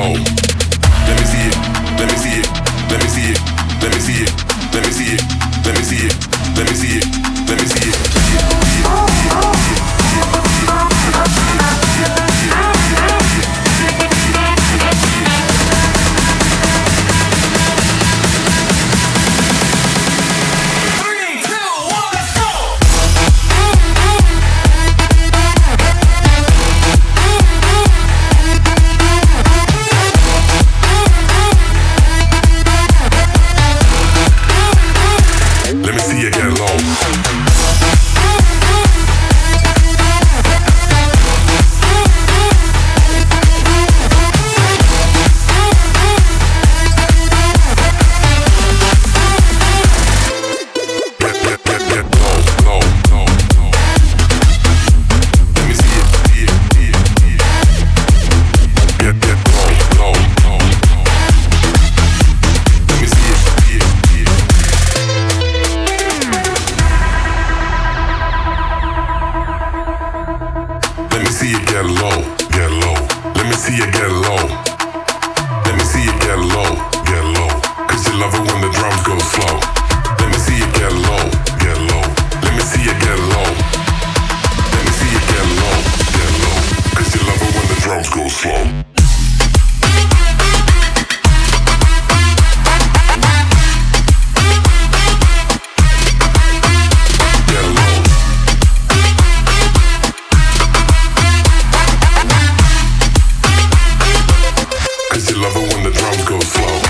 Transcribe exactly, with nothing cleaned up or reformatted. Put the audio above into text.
low. Let me see it. Let me see it. Let me see it. Let me see it. Let me see it. Let me see it. Let me see it. Let me see it. Let me see you get low. See you get low, get low. Let me see you get low. Let me see you get low, get low. Cause you love it when the drums go slow. Let me see you get low, get low. Let me see you get low. Let me see you get low, get low. Cause you love it when the drums go slow. Cause you love it when the drums go slow.